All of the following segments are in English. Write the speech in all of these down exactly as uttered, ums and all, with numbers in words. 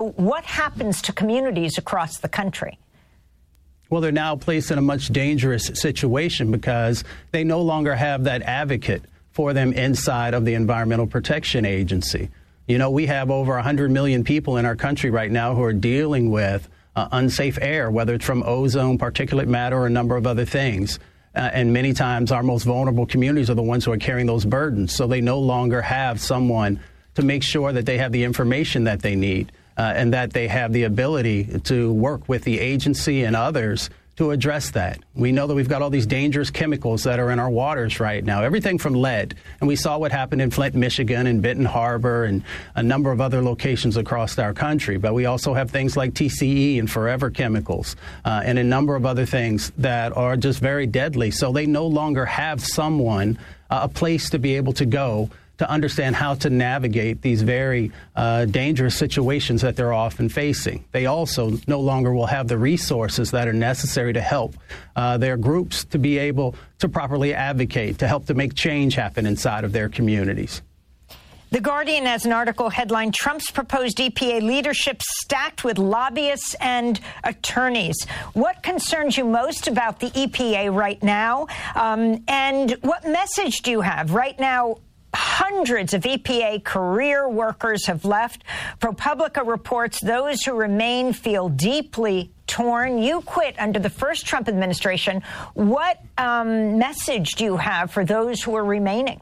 so what happens to communities across the country? Well, they're now placed in a much dangerous situation because they no longer have that advocate for them inside of the Environmental Protection Agency. You know, we have over one hundred million people in our country right now who are dealing with uh, unsafe air, whether it's from ozone, particulate matter, or a number of other things. Uh, and many times our most vulnerable communities are the ones who are carrying those burdens. So they no longer have someone to make sure that they have the information that they need. Uh, and that they have the ability to work with the agency and others to address that. We know that we've got all these dangerous chemicals that are in our waters right now, everything from lead. And we saw what happened in Flint, Michigan, and Benton Harbor, and a number of other locations across our country. But we also have things like T C E and Forever Chemicals, uh, and a number of other things that are just very deadly. So they no longer have someone, uh, a place to be able to go to understand how to navigate these very uh, dangerous situations that they're often facing. They also no longer will have the resources that are necessary to help uh, their groups to be able to properly advocate, to help to make change happen inside of their communities. The Guardian has an article headline, Trump's proposed E P A leadership stacked with lobbyists and attorneys. What concerns you most about the E P A right now? Um, and what message do you have right now? Hundreds of E P A career workers have left. ProPublica reports those who remain feel deeply torn. You quit under the first Trump administration. What um, message do you have for those who are remaining?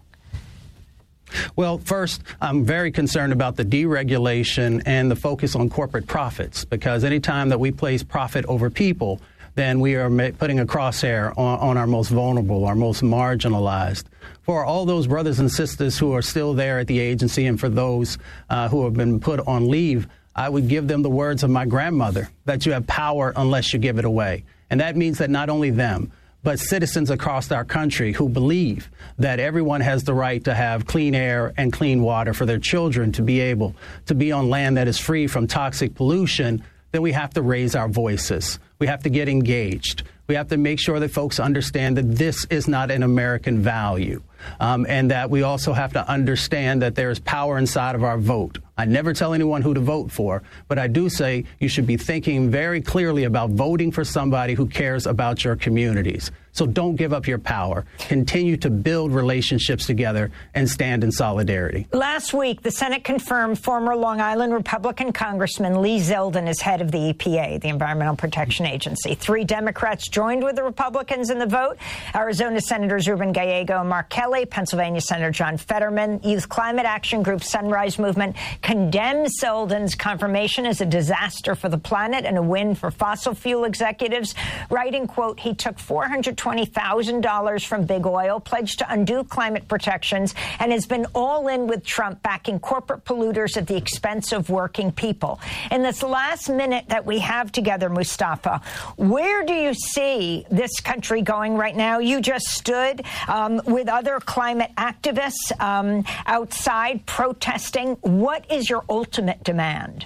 Well, first, I'm very concerned about the deregulation and the focus on corporate profits, because anytime that we place profit over people, then we are putting a crosshair on, on our most vulnerable, our most marginalized. For all those brothers and sisters who are still there at the agency, and for those uh, who have been put on leave, I would give them the words of my grandmother, that you have power unless you give it away. And that means that not only them, but citizens across our country who believe that everyone has the right to have clean air and clean water for their children to be able to be on land that is free from toxic pollution, then we have to raise our voices. We have to get engaged. We have to make sure that folks understand that this is not an American value, um, and that we also have to understand that there is power inside of our vote. I never tell anyone who to vote for, but I do say you should be thinking very clearly about voting for somebody who cares about your communities. So don't give up your power. Continue to build relationships together and stand in solidarity. Last week, the Senate confirmed former Long Island Republican Congressman Lee Zeldin as head of the E P A, the Environmental Protection Agency. Three Democrats joined with the Republicans in the vote. Arizona Senators Ruben Gallego and Mark Kelly, Pennsylvania Senator John Fetterman. Youth Climate Action Group Sunrise Movement condemns Zeldin's confirmation as a disaster for the planet and a win for fossil fuel executives, writing, quote, he took four hundred twenty thousand dollars from big oil, pledged to undo climate protections, and has been all in with Trump, backing corporate polluters at the expense of working people. In this last minute that we have together, Mustafa, where do you see this country going right now? You just stood um, with other climate activists um, outside protesting. What is your ultimate demand?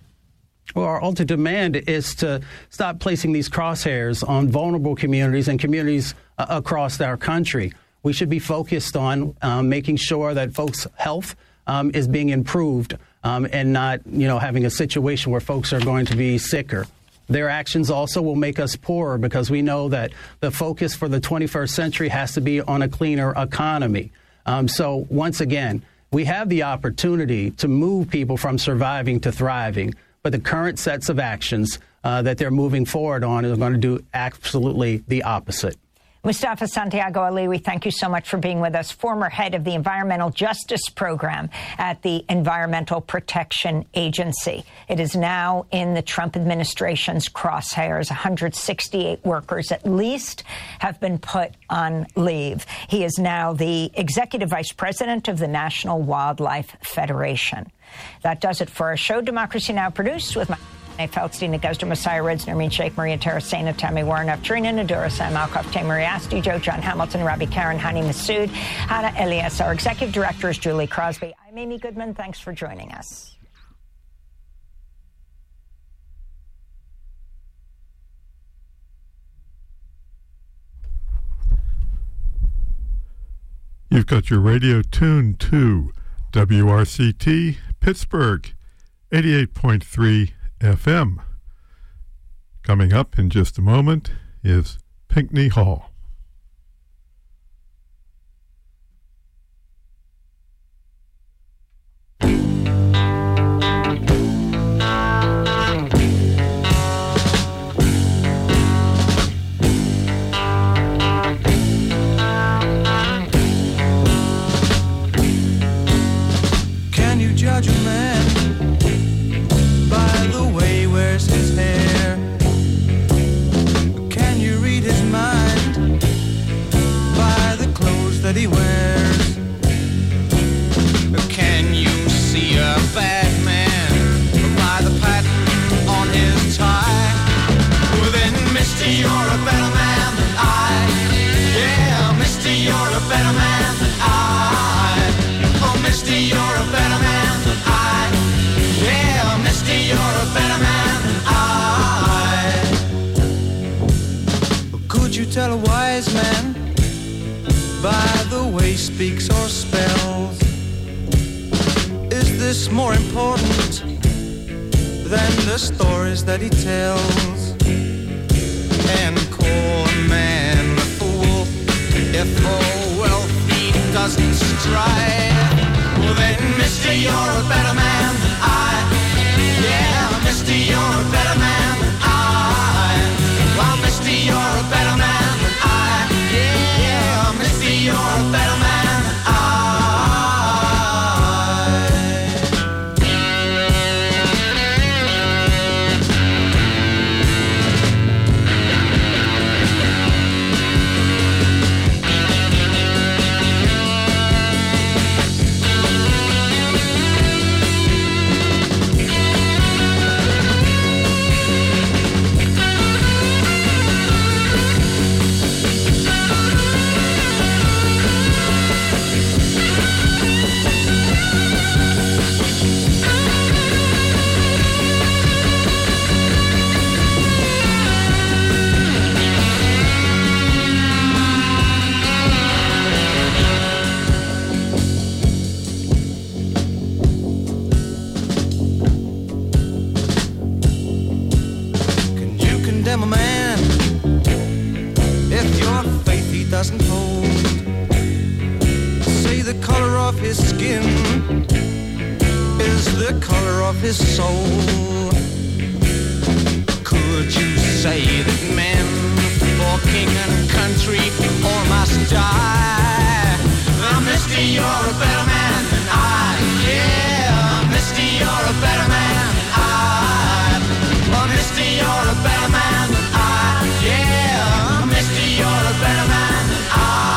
Well, our ultimate demand is to stop placing these crosshairs on vulnerable communities and communities uh, across our country. We should be focused on um, making sure that folks' health um, is being improved um, and not, you know, having a situation where folks are going to be sicker. Their actions also will make us poorer, because we know that the focus for the twenty-first century has to be on a cleaner economy. Um, so once again, we have the opportunity to move people from surviving to thriving. But the current sets of actions uh, that they're moving forward on are going to do absolutely the opposite. Mustafa Santiago-Ali, we thank you so much for being with us, former head of the Environmental Justice Program at the Environmental Protection Agency. It is now in the Trump administration's crosshairs. one hundred sixty-eight workers at least have been put on leave. He is now the executive vice president of the National Wildlife Federation. That does it for our show. Democracy Now! Produced with my Feldstein, Nick Guzder, Messiah Ritz, Nermeen Sheikh, Maria Tarasena, Tammy Warren, Trina Nadura, Sam Alcoff, Tamari Asti, Joe, John Hamilton, Robbie Karen, Hani Massoud, Hannah Elias. Our executive director is Julie Crosby. I'm Amy Goodman. Thanks for joining us. You've got your radio tuned to W R C T Pittsburgh, eighty-eight point three F M. Coming up in just a moment is Pinckney Hall. Can you judge a man by the way he wears his hair? Can you read his mind by the clothes that he wears? Can you see a bad man by the pattern on his tie? Well then, mister, you're a better man than I. Yeah, mister, you're a better man than I. Oh, mister, you're a better man than I. Yeah, mister, you're a better man than I. Could you tell a wise man by the way he speaks or spells? Is this more important than the stories that he tells? And call a man a fool if for wealth he doesn't strive. Well then, mister, you're a better man than I. Yeah, mister, you're a better man than I. Well, mister, you're a better man than I. Yeah, mister, you're a better man than I. Condemn a man if your faith he doesn't hold? Say the color of his skin is the color of his soul. Could you say that men for king and country all must die? Now, mister, you're a better man than I. Yeah, mister, you're a better man than I. Oh, mister, you're a better man than I. Yeah, mister, you're a better man than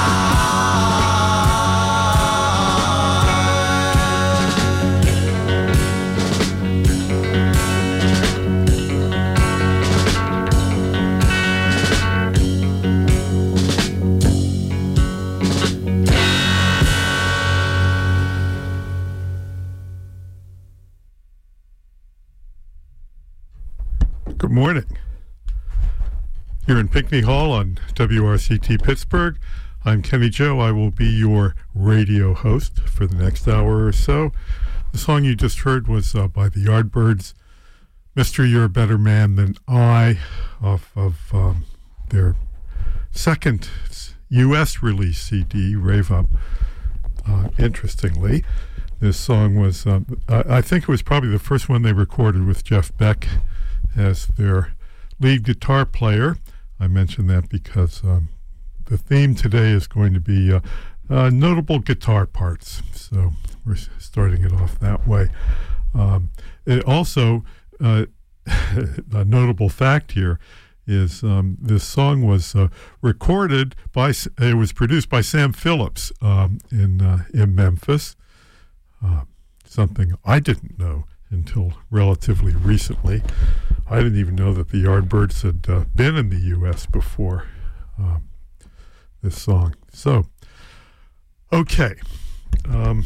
Good morning. Here in Pinckney Hall on W R C T Pittsburgh, I'm Kenny Joe. I will be your radio host for the next hour or so. The song you just heard was uh, by the Yardbirds, Mister You're a Better Man Than I, off of um, their second U S release C D, Rave Up. Uh, interestingly, this song was, um, I think it was probably the first one they recorded with Jeff Beck as their lead guitar player. I mention that because um, the theme today is going to be uh, uh, notable guitar parts. So we're starting it off that way. Um, it also, uh, a notable fact here is um, this song was uh, recorded by, it was produced by Sam Phillips um, in, uh, in Memphis. Uh, something I didn't know until relatively recently. I didn't even know that the Yardbirds had uh, been in the U S before um, this song. So, okay. Um,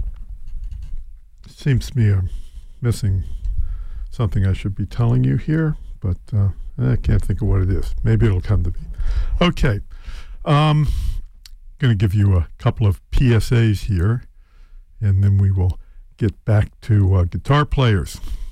seems to me I'm missing something I should be telling you here, but uh, I can't think of what it is. Maybe it'll come to me. Okay. Um, going to give you a couple of P S As here, and then we will get back to uh, guitar players.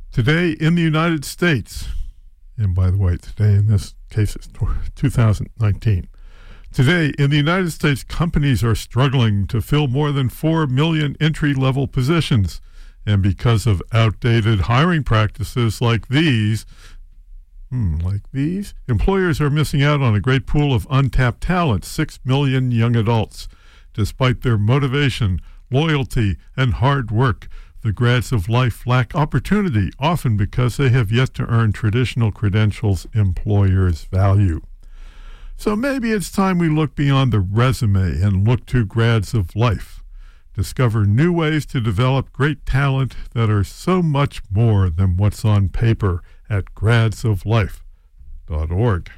Today in the United States, and by the way, today in this case is two thousand nineteen. Today in the United States, companies are struggling to fill more than four million entry-level positions. And because of outdated hiring practices like these, hmm, like these, employers are missing out on a great pool of untapped talent, six million young adults. Despite their motivation, loyalty, and hard work, the grads of life lack opportunity, often because they have yet to earn traditional credentials employers value. So maybe it's time we look beyond the resume and look to grads of life. Discover new ways to develop great talent that are so much more than what's on paper at grads of life dot org.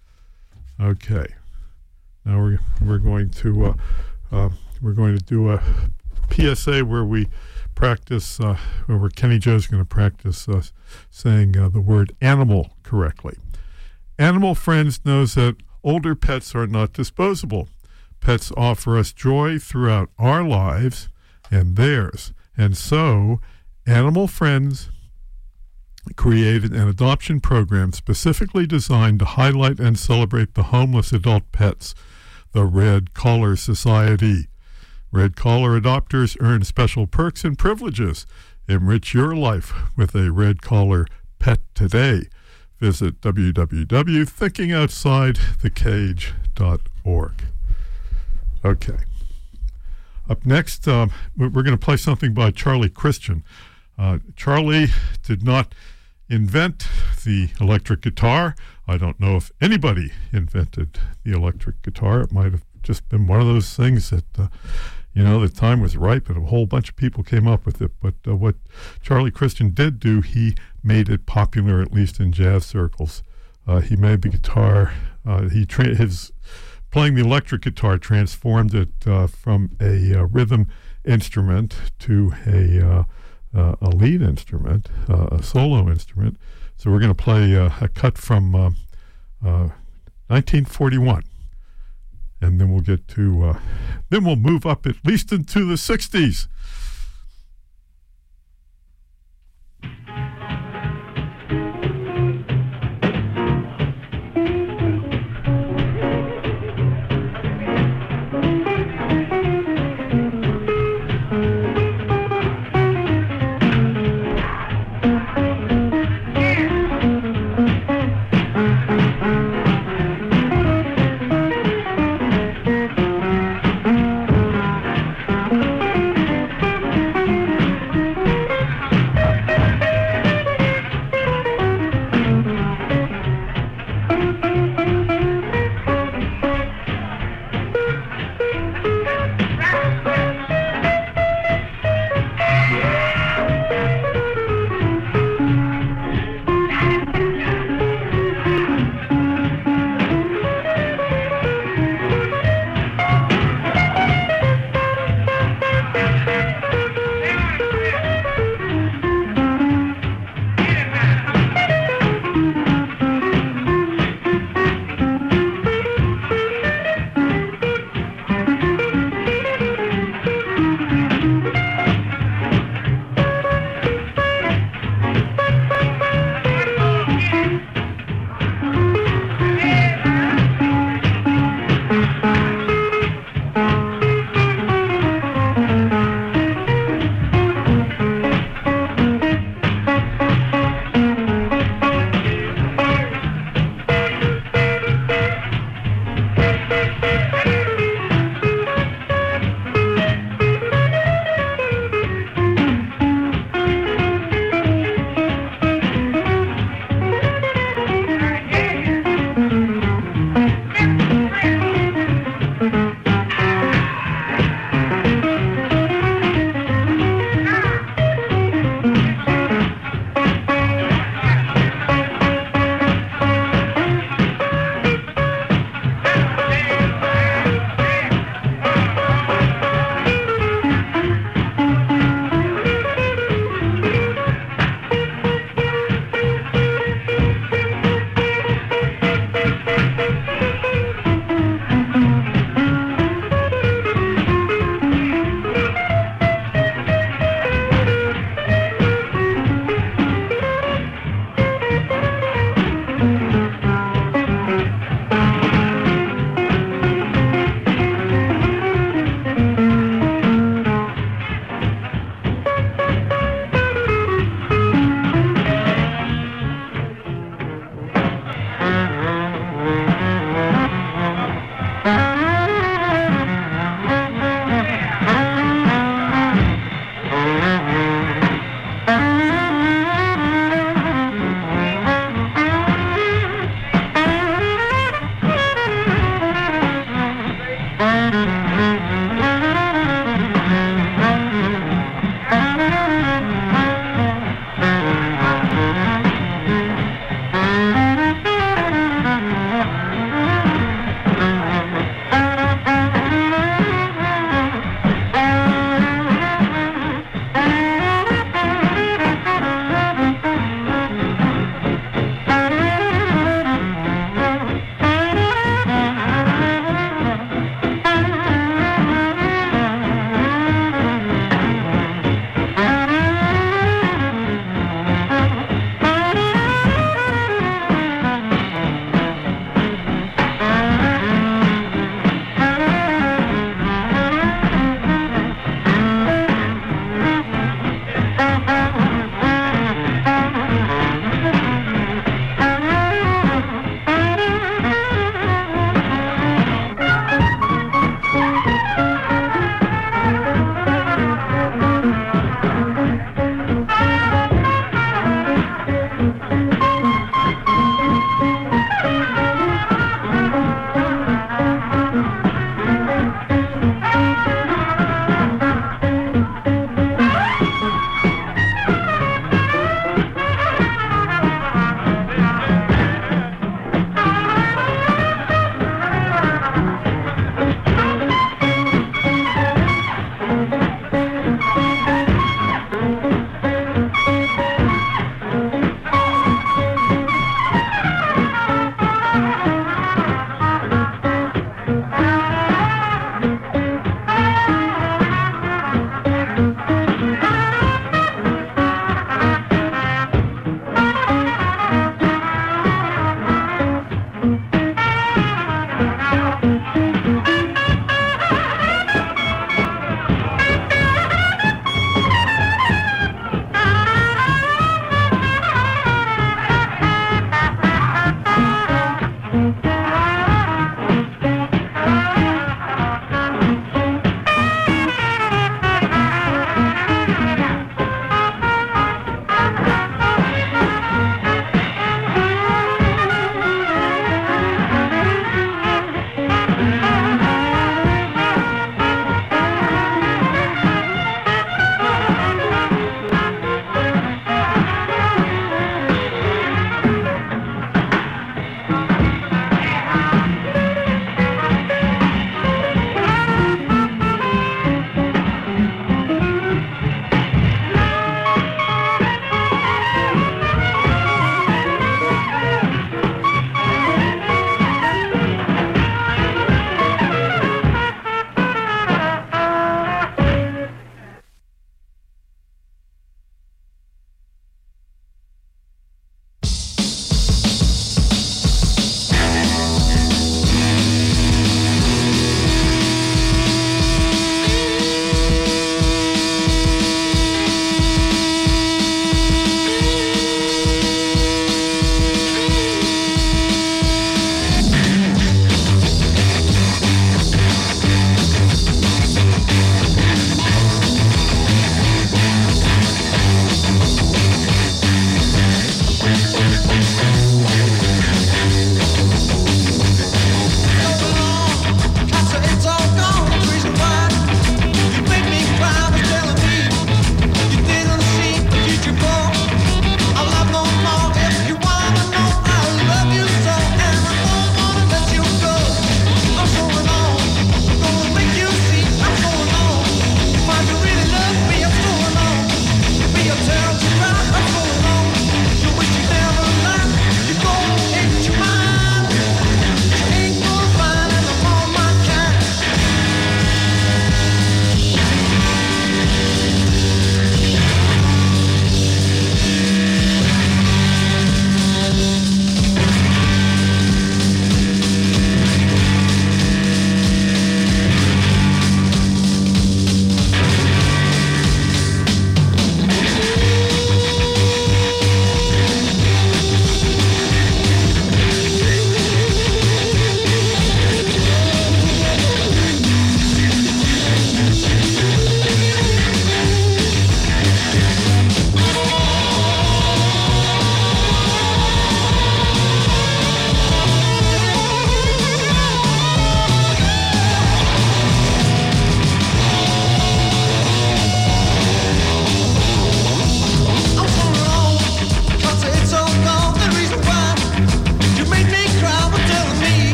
Okay, now we're we're going to uh, uh, we're going to do a P S A where we practice, uh, where Kenny Joe's going to practice uh, saying uh, the word animal correctly. Animal Friends knows that older pets are not disposable. Pets offer us joy throughout our lives and theirs. And so, Animal Friends created an adoption program specifically designed to highlight and celebrate the homeless adult pets, the Red Collar Society. Red Collar adopters earn special perks and privileges. Enrich your life with a Red Collar pet today. Visit w w w dot thinking outside the cage dot org. Okay. Up next, um, we're going to play something by Charlie Christian. Uh, Charlie did not invent the electric guitar. I don't know if anybody invented the electric guitar. It might have just been one of those things that, uh, you know, the time was ripe and a whole bunch of people came up with it. But uh, what Charlie Christian did do, he made it popular, at least in jazz circles. Uh, he made the guitar, uh, he tra- his playing the electric guitar transformed it uh, from a uh, rhythm instrument to a uh, uh, a lead instrument, uh, a solo instrument. So we're going to play uh, a cut from uh, uh, nineteen forty-one, and then we'll get to uh, then we'll move up at least into the sixties.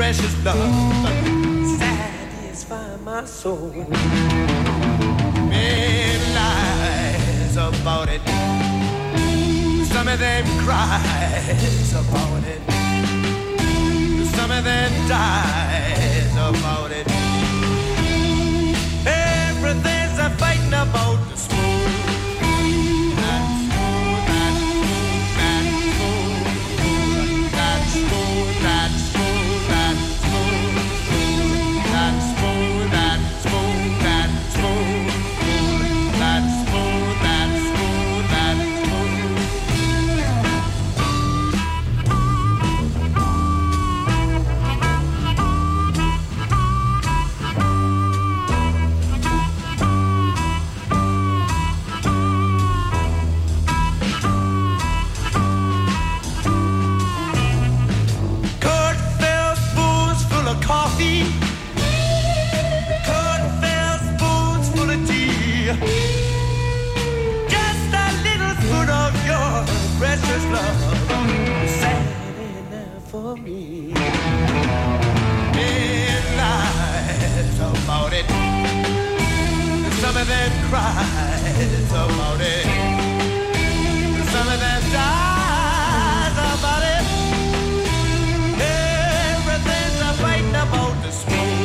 precious love satisfy my soul. Many lies about it, some of them cries about it, some of them dies about it. Everything's a fighting about the smooth. Precious love, sad enough for me. Men lies about it, some of them cries about it, some of them dies about it. Everything's a fighting about the smooth.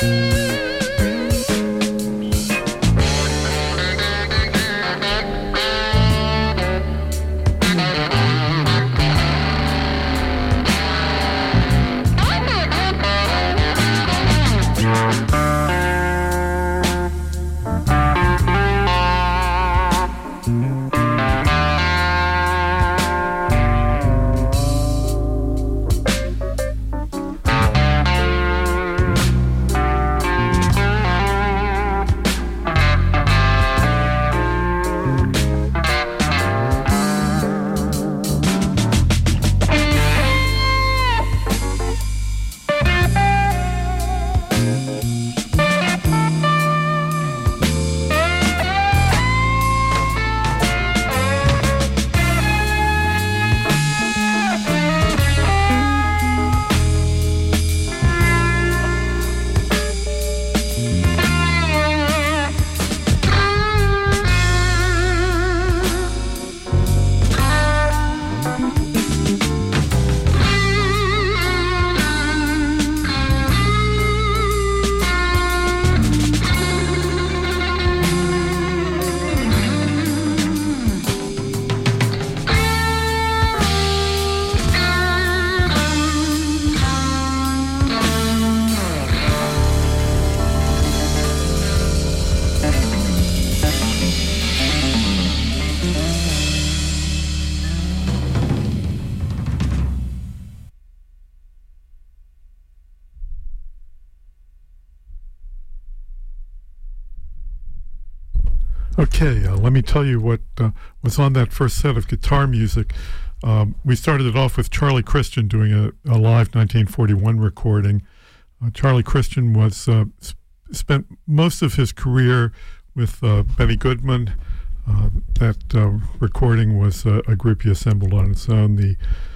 Okay, uh, let me tell you what uh, was on that first set of guitar music. Um, we started it off with Charlie Christian doing a, a live nineteen forty-one recording. Uh, Charlie Christian was uh, sp- spent most of his career with uh, Benny Goodman. Uh, that uh, recording was uh, a group he assembled on its own. The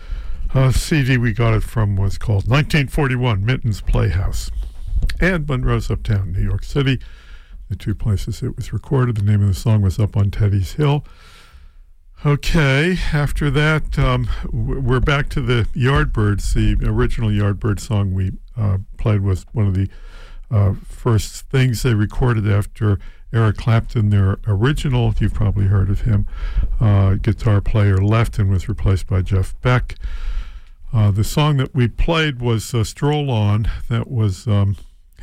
uh, C D we got it from was called nineteen forty-one Minton's Playhouse. And Monroe's Uptown, New York City, the two places it was recorded. The name of the song was Up on Teddy's Hill. Okay, after that, um, we're back to the Yardbirds. The original Yardbird song we uh, played was one of the uh, first things they recorded after Eric Clapton, their original, you've probably heard of him, uh, guitar player, left and was replaced by Jeff Beck. Uh, the song that we played was uh, Stroll On. That was... Um,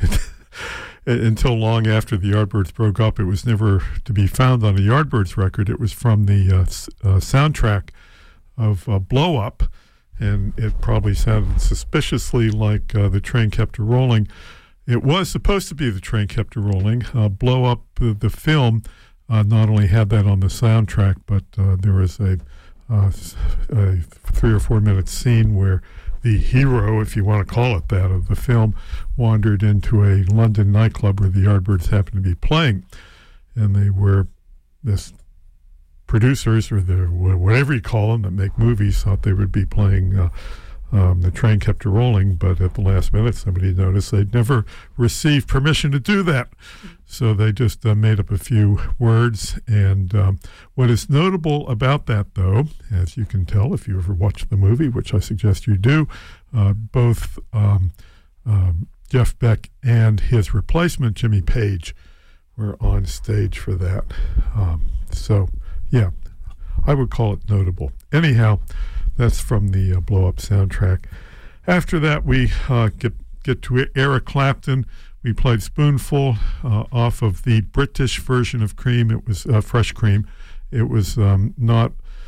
until long after the Yardbirds broke up, it was never to be found on a Yardbirds record. It was from the uh, uh, soundtrack of uh, Blow Up, and it probably sounded suspiciously like uh, The Train Kept A Rolling. It was supposed to be The Train Kept A Rolling. Uh, Blow Up, uh, the film, uh, not only had that on the soundtrack, but uh, there was a, uh, a three or four minute scene where the hero, if you want to call it that, of the film wandered into a London nightclub where the Yardbirds happened to be playing. And they were, this producers, or the whatever you call them that make movies, thought they would be playing uh, um, The Train Kept A Rolling, but at the last minute somebody noticed they'd never received permission to do that. So they just uh, made up a few words. And um, what is notable about that, though, as you can tell if you ever watched the movie, which I suggest you do, uh, both um, um, Jeff Beck and his replacement, Jimmy Page, were on stage for that. Um, so, yeah, I would call it notable. Anyhow, that's from the uh, Blow Up soundtrack. After that, we uh, get, get to Eric Clapton. We played Spoonful uh, off of the British version of Cream. It was uh, Fresh Cream. It was um, not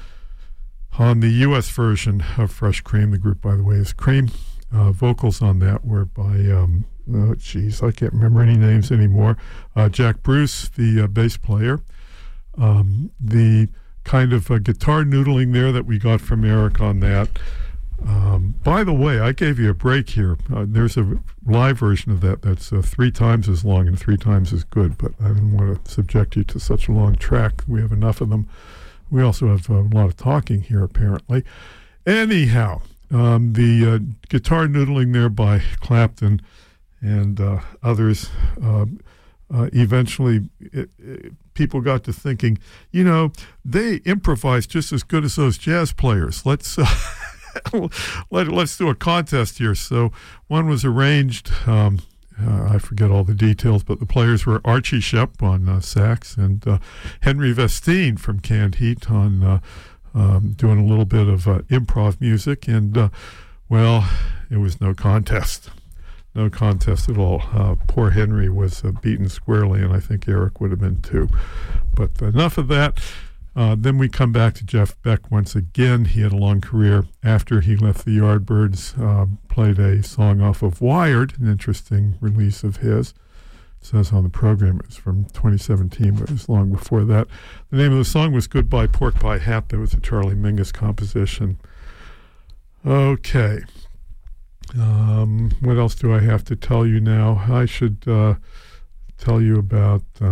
on the U S version of Fresh Cream. The group, by the way, is Cream. Uh, vocals on that were by, um, oh, geez, I can't remember any names anymore. Uh, Jack Bruce, the uh, bass player. Um, the kind of uh, guitar noodling there that we got from Eric on that. Um, by the way, I gave you a break here. Uh, there's a live version of that that's uh, three times as long and three times as good, but I didn't want to subject you to such a long track. We have enough of them. We also have a lot of talking here, apparently. Anyhow, um, the uh, guitar noodling there by Clapton and uh, others, uh, uh, eventually it, it, people got to thinking, you know, they improvise just as good as those jazz players. Let's... Uh, Let, let's do a contest here. So one was arranged um, Uh, I forget all the details, but the players were Archie Shepp on uh, sax and uh, Henry Vestine from Canned Heat on uh, um, doing a little bit of uh, improv music. And, uh, well, it was no contest. No contest at all. Uh, poor Henry was uh, beaten squarely, and I think Eric would have been too. But enough of that. Uh, then we come back to Jeff Beck once again. He had a long career after he left the Yardbirds, uh, played a song off of Wired, an interesting release of his. It says on the program it's from twenty seventeen, but it was long before that. The name of the song was Goodbye Pork Pie Hat. That was a Charlie Mingus composition. Okay. Um, what else do I have to tell you now? I should uh, tell you about, uh,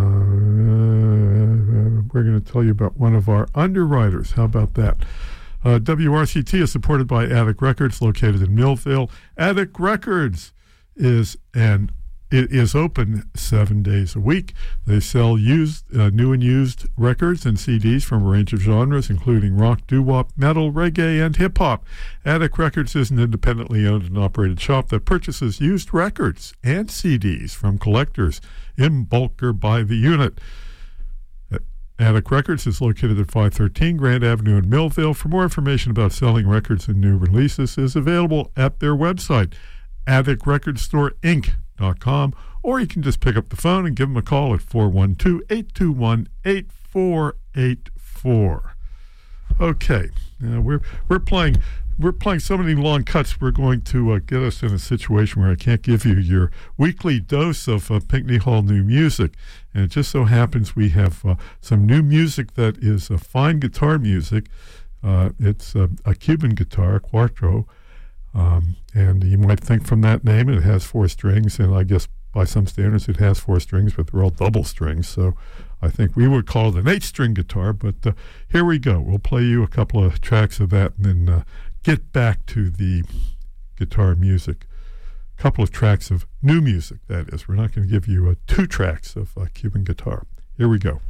we're going to tell you about one of our underwriters. How about that? Uh, W R C T is supported by Attic Records, located in Millville. Attic Records is an It is open seven days a week. They sell used, uh, new and used records and C Ds from a range of genres, including rock, doo-wop, metal, reggae, and hip-hop. Attic Records is an independently owned and operated shop that purchases used records and C Ds from collectors in bulk or by the unit. Attic Records is located at five thirteen Grand Avenue in Millville. For more information about selling records and new releases is available at their website, attic record store inc dot com, or you can just pick up the phone and give them a call at four one two, eight two one, eight four eight four. Okay, now we're we're playing we're playing so many long cuts. We're going to uh, get us in a situation where I can't give you your weekly dose of uh, Pinckney Hall new music, and it just so happens we have uh, some new music that is uh, fine guitar music. Uh, it's uh, a Cuban guitar, Cuatro. Um, and you might think from that name it has four strings, and I guess by some standards it has four strings, but they're all double strings, so I think we would call it an eight-string guitar. But uh, here we go. We'll play you a couple of tracks of that and then uh, get back to the guitar music. A couple of tracks of new music, that is. We're not going to give you uh, two tracks of uh, Cuban guitar. Here we go.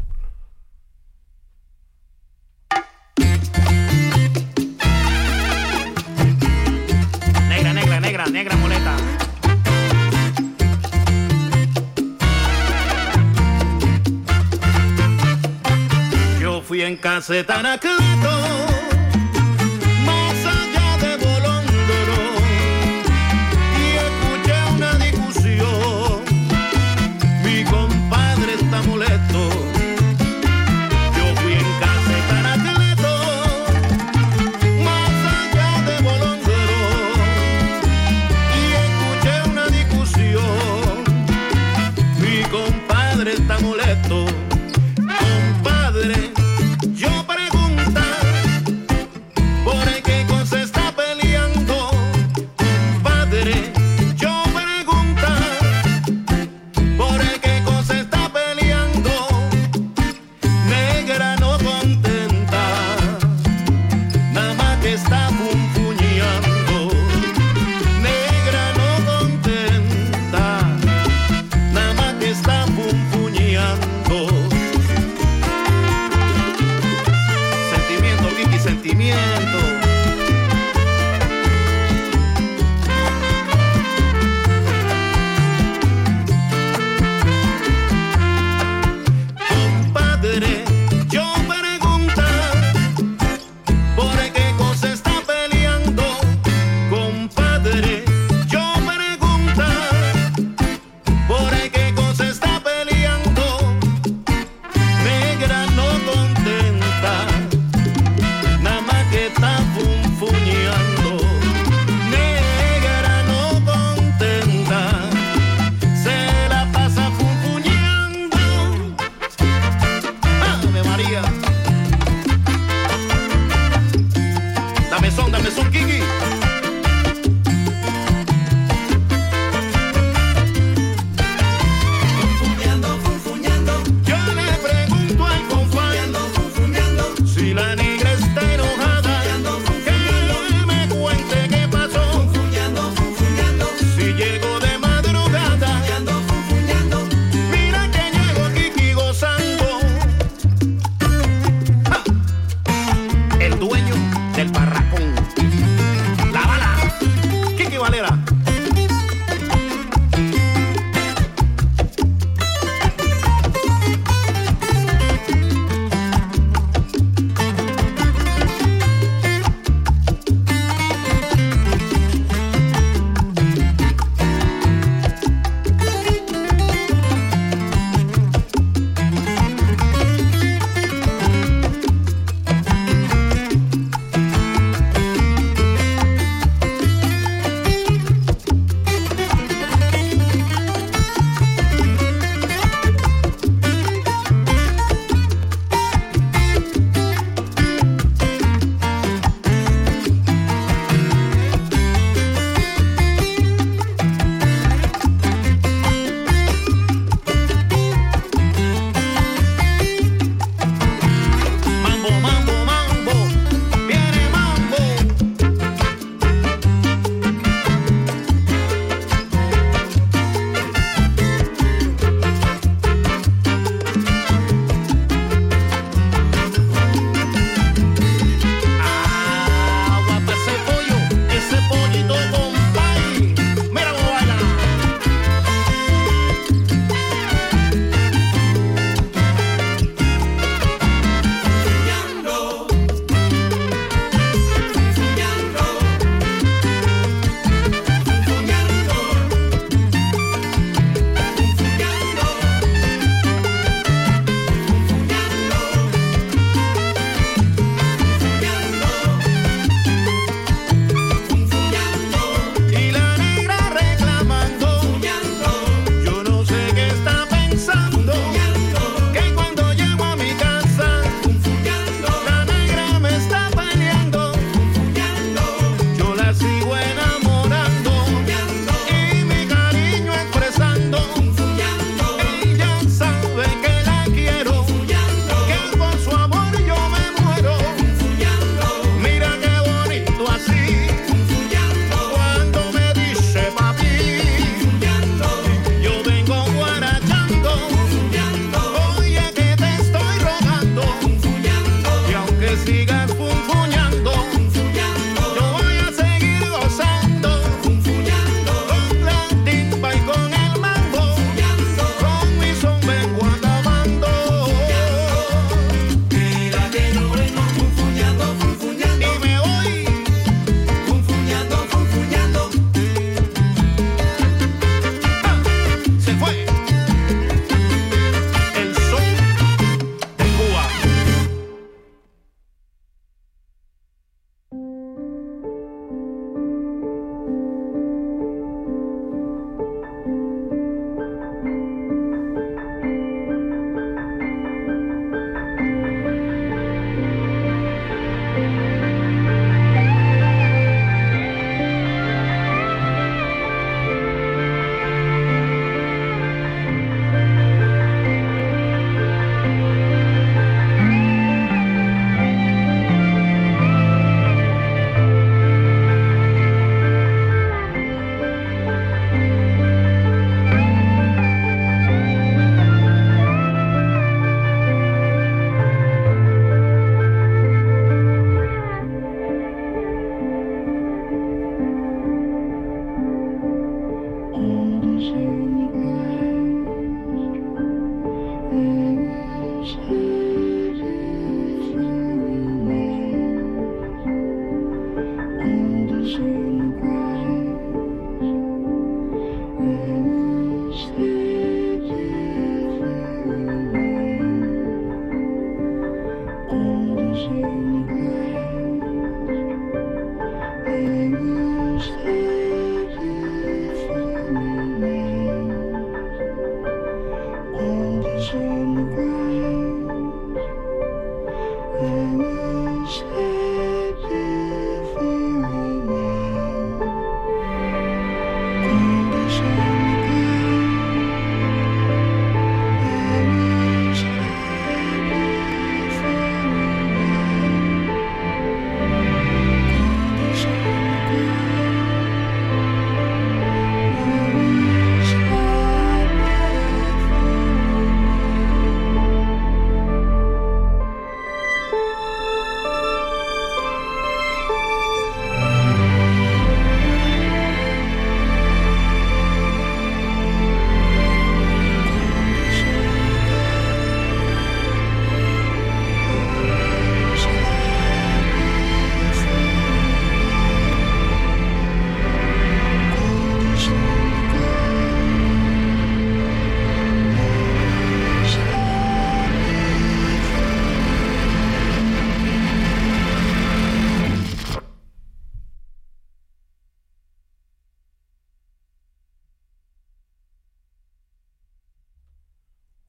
Negra, negra muleta. Yo fui en caseta Anacleto, más allá de Bolondro, y escuché una discusión. Mi compadre está molesto. Yo fui en caseta Anacleto, más allá de Bolondro. Mi compadre está molesto. Compadre, yo pregunto por qué cosa está peleando. Compadre, yo pregunto por qué cosa está peleando. Negra no contenta, nada más que está funfuñando. Negra no contenta, nada más que está funfuñando.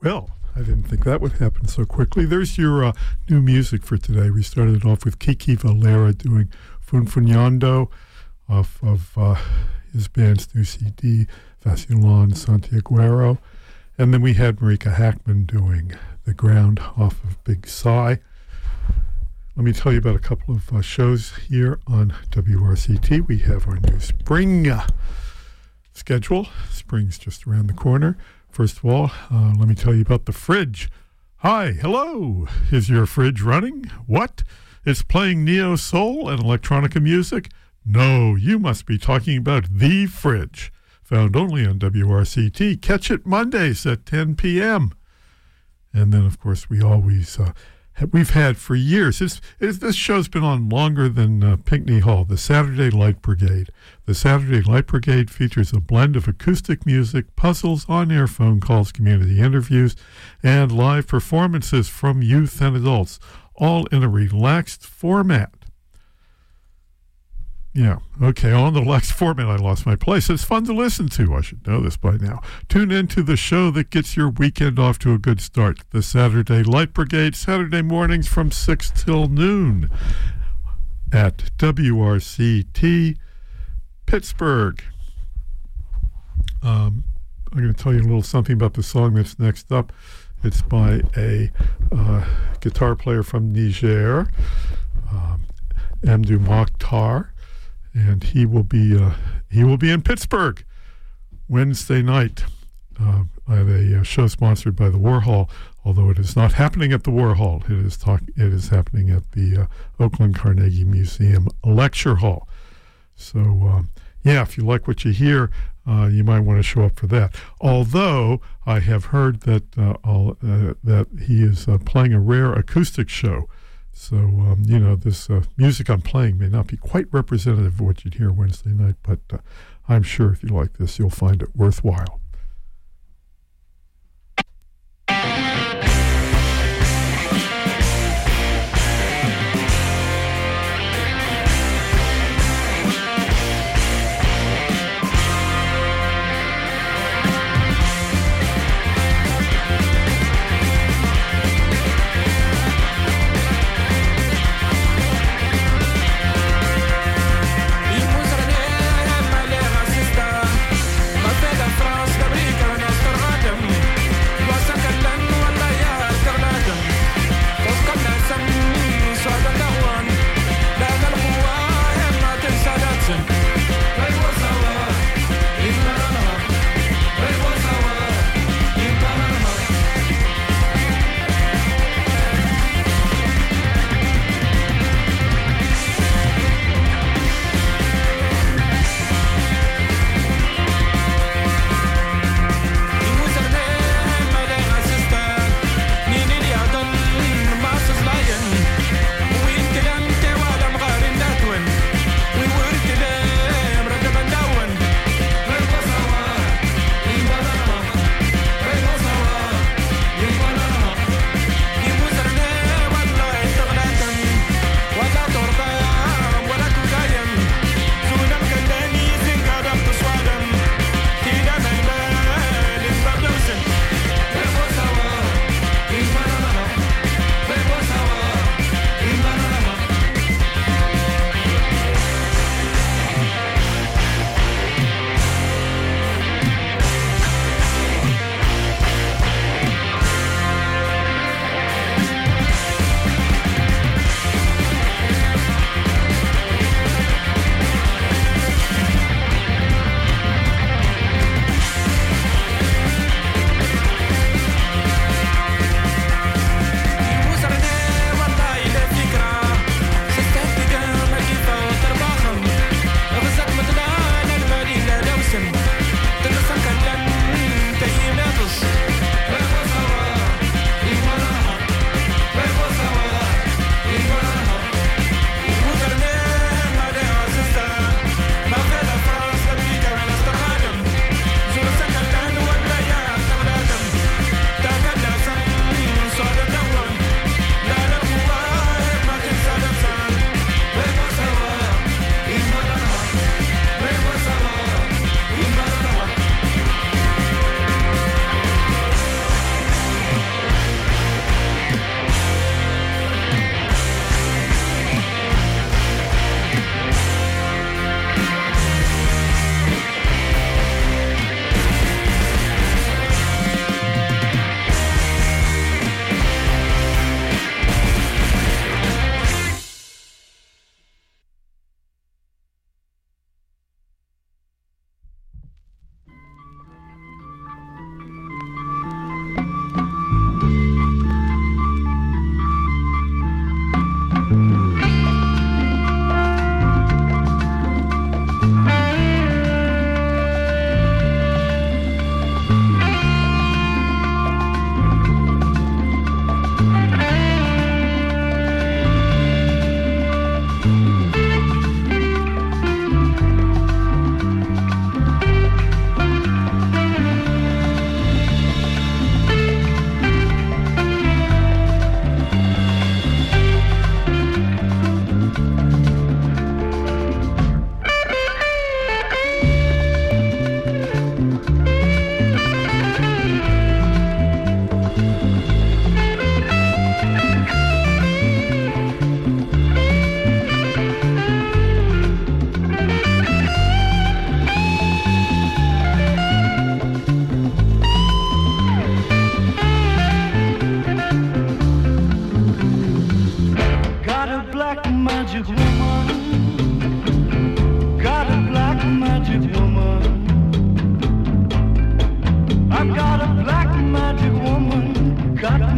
Well, I didn't think that would happen so quickly. There's your uh, new music for today. We started it off with Kiki Valera doing Funfunando off of uh, his band's new C D, Vacilon Santiaguero. And then we had Marika Hackman doing The Ground off of Big Sigh. Let me tell you about a couple of uh, shows here on W R C T. We have our new spring uh, schedule. Spring's just around the corner. First of all, uh, let me tell you about the fridge. Hi, hello. Is your fridge running? What? It's playing neo soul and electronica music? No, you must be talking about The Fridge, found only on W R C T. Catch it Mondays at ten p.m. And then, of course, we always... Uh, We've had for years. It's, it's, this show's been on longer than uh, Pinckney Hall, the Saturday Light Brigade. The Saturday Light Brigade features a blend of acoustic music, puzzles, on-air phone calls, community interviews, and live performances from youth and adults, all in a relaxed format. Yeah, okay, on the relaxed format, I lost my place. It's fun to listen to. I should know this by now. Tune in to the show that gets your weekend off to a good start. The Saturday Light Brigade, Saturday mornings from six till noon at W R C T Pittsburgh. Um, I'm going to tell you a little something about the song that's next up. It's by a uh, guitar player from Niger, um, Amdou Mokhtar. And he will be uh, he will be in Pittsburgh Wednesday night uh, at a uh, show sponsored by the Warhol. Although it is not happening at the Warhol, it is talk it is happening at the uh, Oakland Carnegie Museum Lecture Hall. So um, yeah, if you like what you hear, uh, you might want to show up for that. Although I have heard that uh, I'll, uh, that he is uh, playing a rare acoustic show. So, um, you know, this uh, music I'm playing may not be quite representative of what you'd hear Wednesday night, but uh, I'm sure if you like this, you'll find it worthwhile. France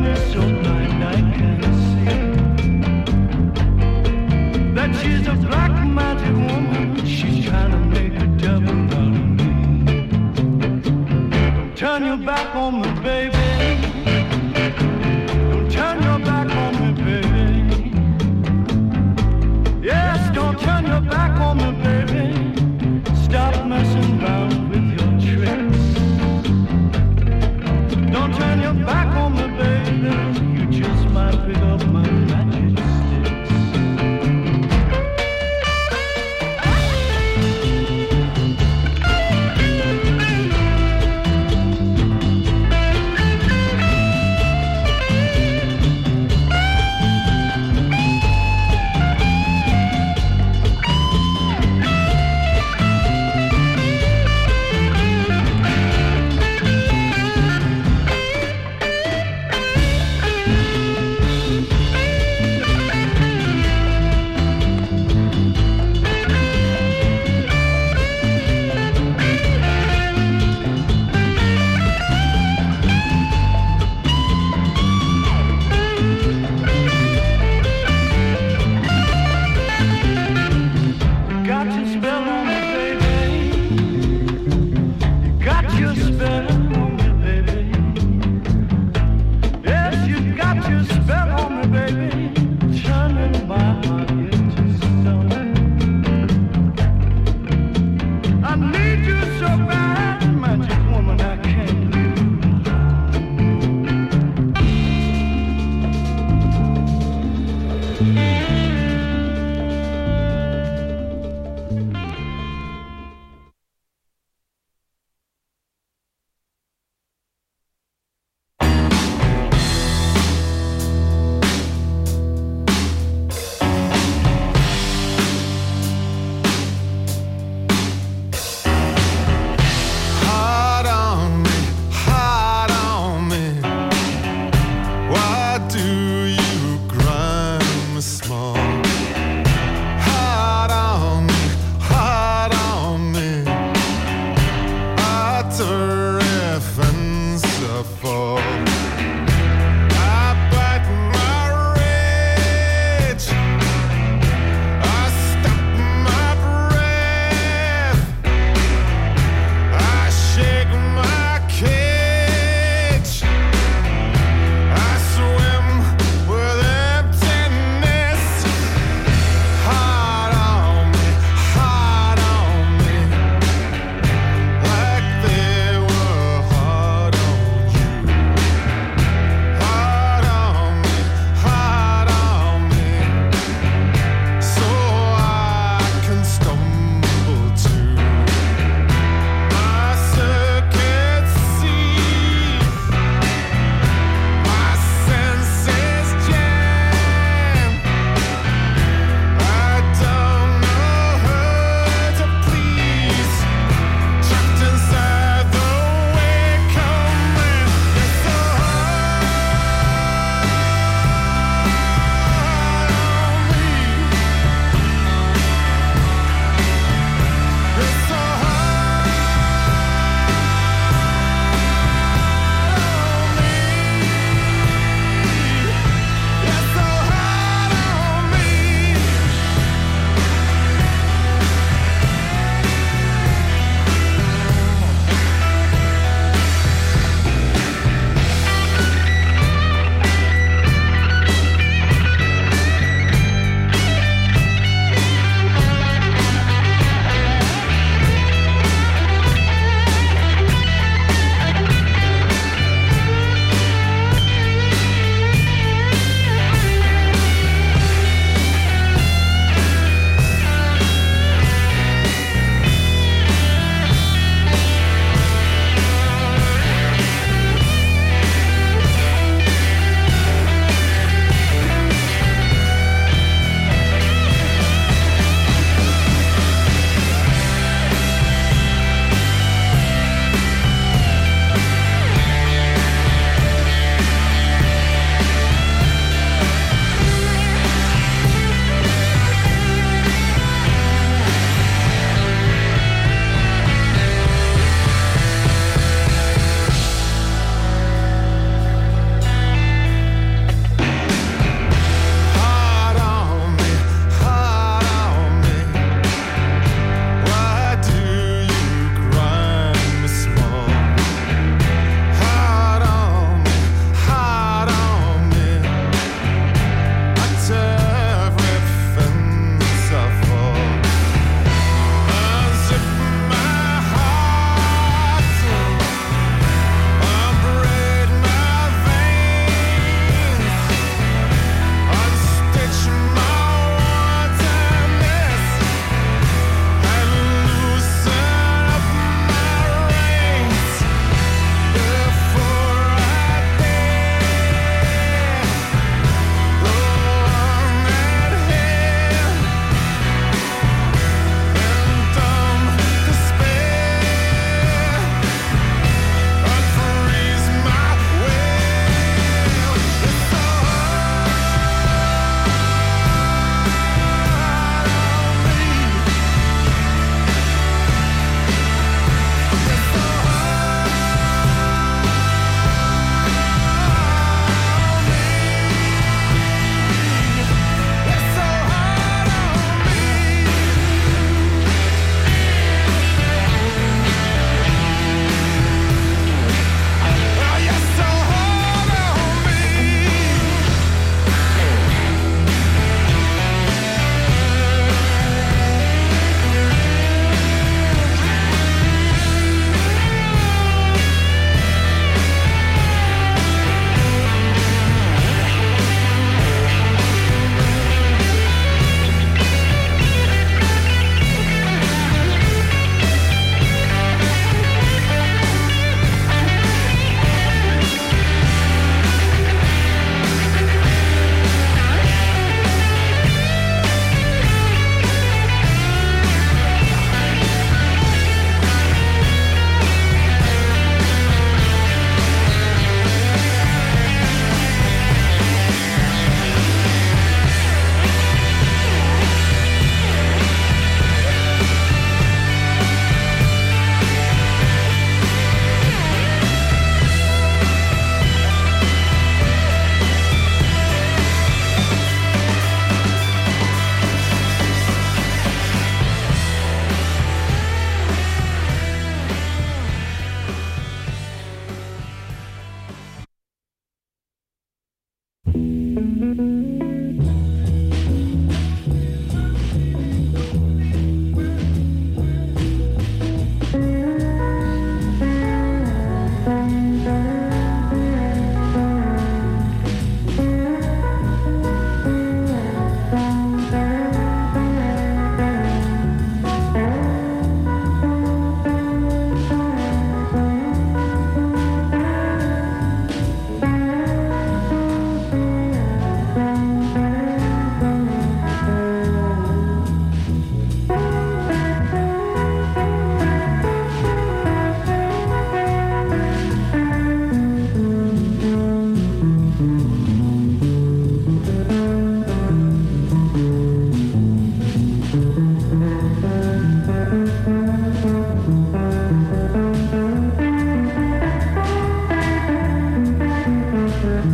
is so blind I can't see that she's a black magic woman. She's trying to make a devil out of me. Don't turn your back on me, baby. Don't turn your back on me, baby. Yes, don't turn your back on me, baby. Stop messing around with your tricks. Don't turn your back on me, baby.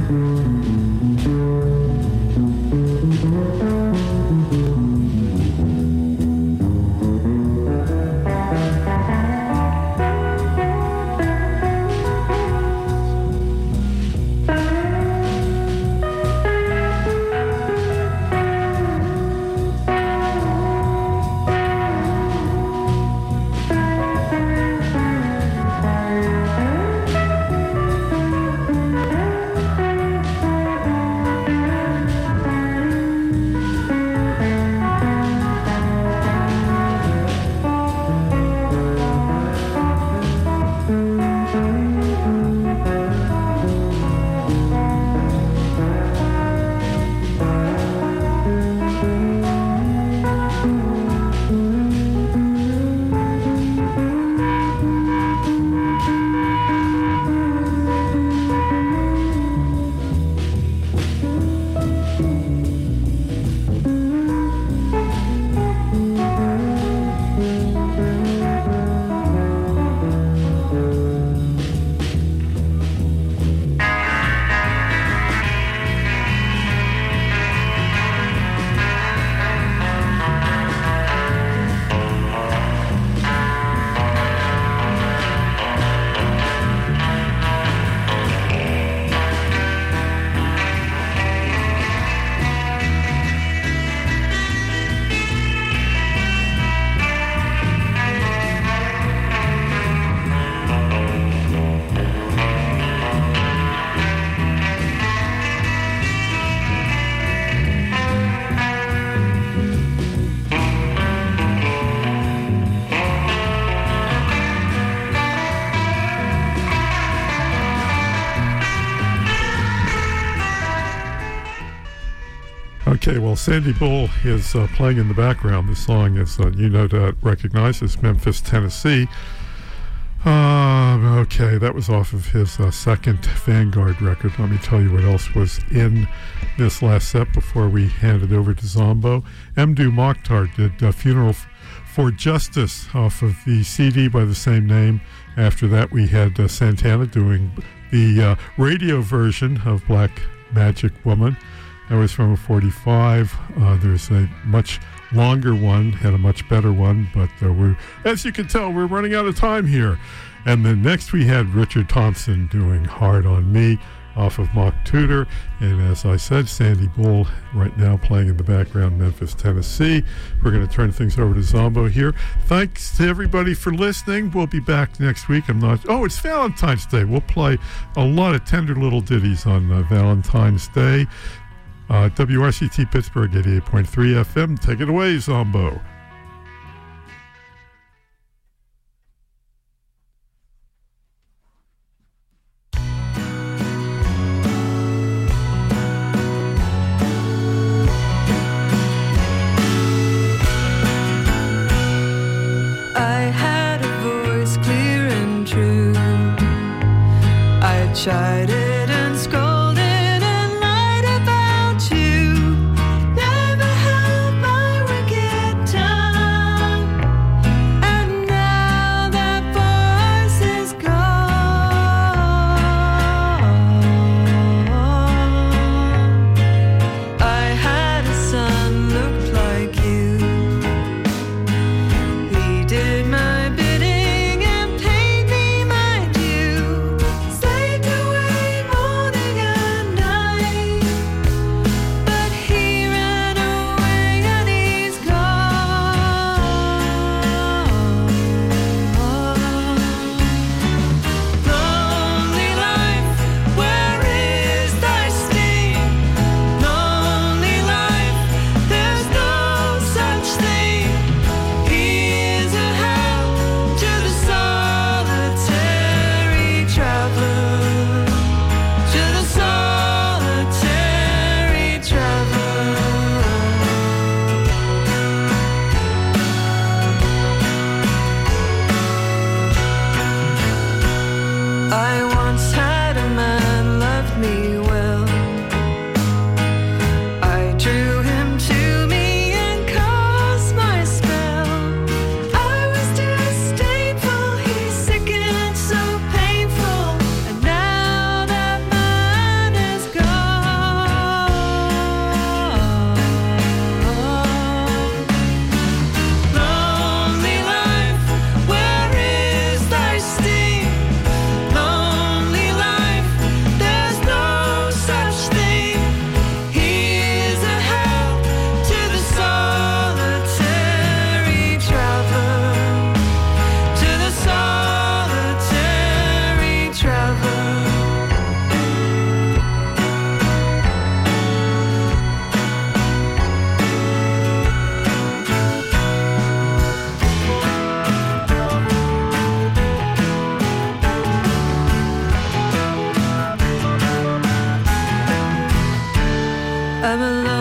Okay, well, Sandy Bull is uh, playing in the background. The song is, uh, you no doubt recognize, it's Memphis, Tennessee. Uh, okay, that was off of his uh, second Vanguard record. Let me tell you what else was in this last set before we hand it over to Zombo. Mdou Moctar did uh, Funeral F- for Justice off of the C D by the same name. After that, we had uh, Santana doing the uh, radio version of Black Magic Woman. That was from a forty-five. Uh, there's a much longer one, had a much better one, but uh, we're, as you can tell, we're running out of time here. And then next we had Richard Thompson doing Hard on Me off of Mock Tudor. And as I said, Sandy Bull right now playing in the background, Memphis, Tennessee. We're going to turn things over to Zombo here. Thanks to everybody for listening. We'll be back next week. I'm not... Oh, it's Valentine's Day. We'll play a lot of tender little ditties on uh, Valentine's Day. Uh, W R C T Pittsburgh eighty-eight point three F M. Take it away, Zombo. I had a voice clear and true. I chided and scolded. Time I'm alive.